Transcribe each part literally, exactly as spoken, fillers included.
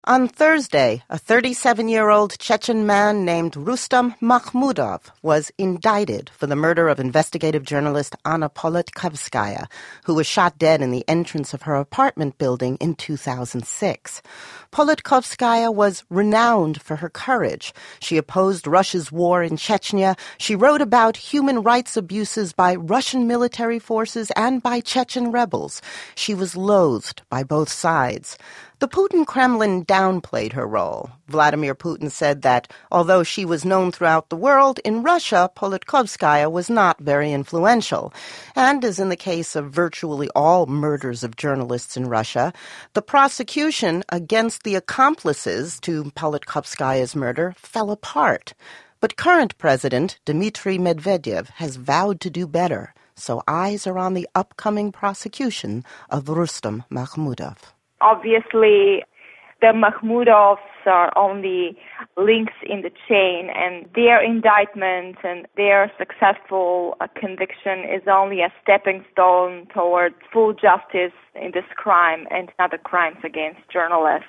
On Thursday, a thirty-seven-year-old Chechen man named Rustam Makhmudov was indicted for the murder of investigative journalist Anna Politkovskaya, who was shot dead in the entrance of her apartment building in two thousand six. Politkovskaya was renowned for her courage. She opposed Russia's war in Chechnya. She wrote about human rights abuses by Russian military forces and by Chechen rebels. She was loathed by both sides. The Putin Kremlin downplayed her role. Vladimir Putin said that although she was known throughout the world, in Russia, Politkovskaya was not very influential. And as in the case of virtually all murders of journalists in Russia, the prosecution against the accomplices to Politkovskaya's murder fell apart. But current President Dmitry Medvedev has vowed to do better, so eyes are on the upcoming prosecution of Rustam Makhmudov. Obviously, the Makhmudovs are only links in the chain, and their indictment and their successful uh, conviction is only a stepping stone towards full justice in this crime and other crimes against journalists.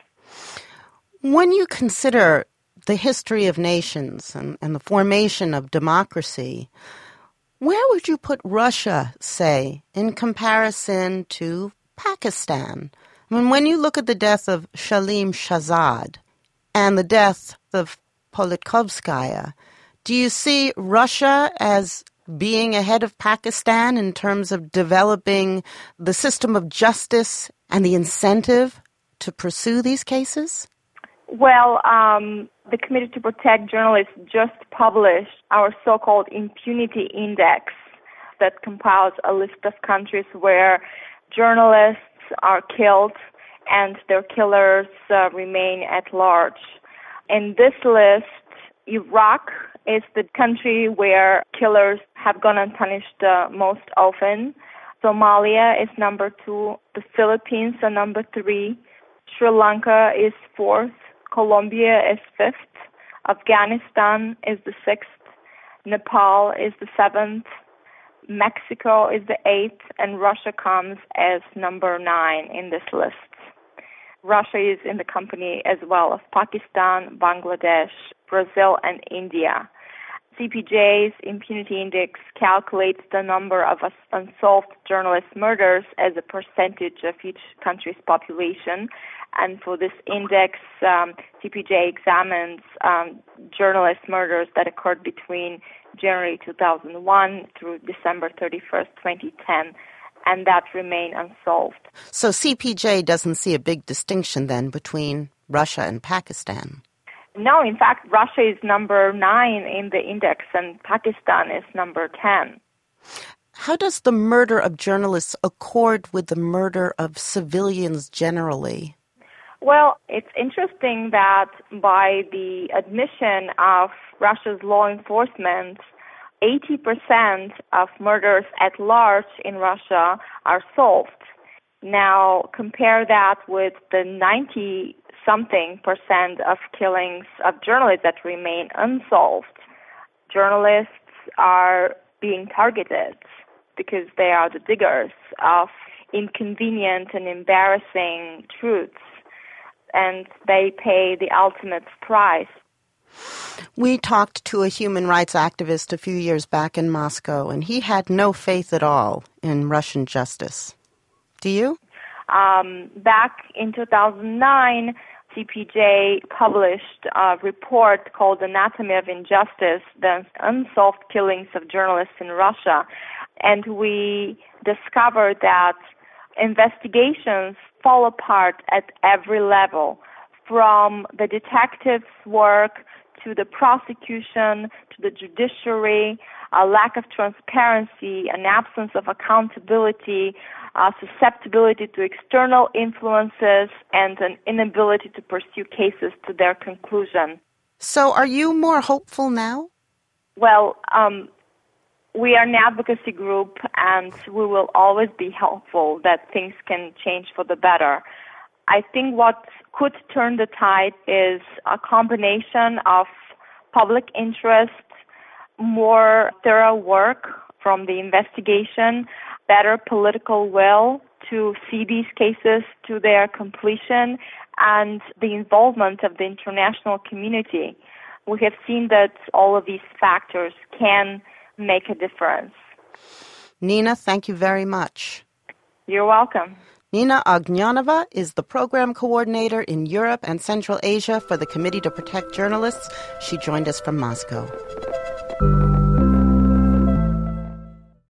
When you consider the history of nations and, and the formation of democracy, where would you put Russia, say, in comparison to Pakistan? I mean, when you look at the death of Shalim Shahzad and the death of Politkovskaya, do you see Russia as being ahead of Pakistan in terms of developing the system of justice and the incentive to pursue these cases? Well, um, the Committee to Protect Journalists just published our so-called impunity index that compiles a list of countries where journalists are killed and their killers uh, remain at large. In this list, Iraq is the country where killers have gone unpunished uh, most often. Somalia is number two. The Philippines are number three. Sri Lanka is fourth. Colombia is fifth. Afghanistan is the sixth. Nepal is the seventh. Mexico is the eighth, and Russia comes as number nine in this list. Russia is in the company as well of Pakistan, Bangladesh, Brazil, and India. C P J's impunity index calculates the number of unsolved journalist murders as a percentage of each country's population. And for this index, um, C P J examines um, journalist murders that occurred between January two thousand one through December thirty-first, twenty ten, and that remain unsolved. So C P J doesn't see a big distinction then between Russia and Pakistan? No, in fact, Russia is number nine in the index and Pakistan is number ten. How does the murder of journalists accord with the murder of civilians generally? Well, it's interesting that by the admission of Russia's law enforcement, eighty percent of murders at large in Russia are solved. Now, compare that with the ninety-something percent of killings of journalists that remain unsolved. Journalists are being targeted because they are the diggers of inconvenient and embarrassing truths, and they pay the ultimate price. We talked to a human rights activist a few years back in Moscow, and he had no faith at all in Russian justice. Do you? Um, back in two thousand nine, C P J published a report called Anatomy of Injustice, the unsolved killings of journalists in Russia. And we discovered that investigations fall apart at every level, from the detectives' work to the prosecution, to the judiciary, a lack of transparency, an absence of accountability, a susceptibility to external influences, and an inability to pursue cases to their conclusion. So are you more hopeful now? Well, um, we are an advocacy group, and we will always be hopeful that things can change for the better. I think what could turn the tide is a combination of public interest, more thorough work from the investigation, better political will to see these cases to their completion, and the involvement of the international community, we have seen that all of these factors can make a difference. Nina, thank you very much. You're welcome. Nina Ognjanova is the program coordinator in Europe and Central Asia for the Committee to Protect Journalists. She joined us from Moscow.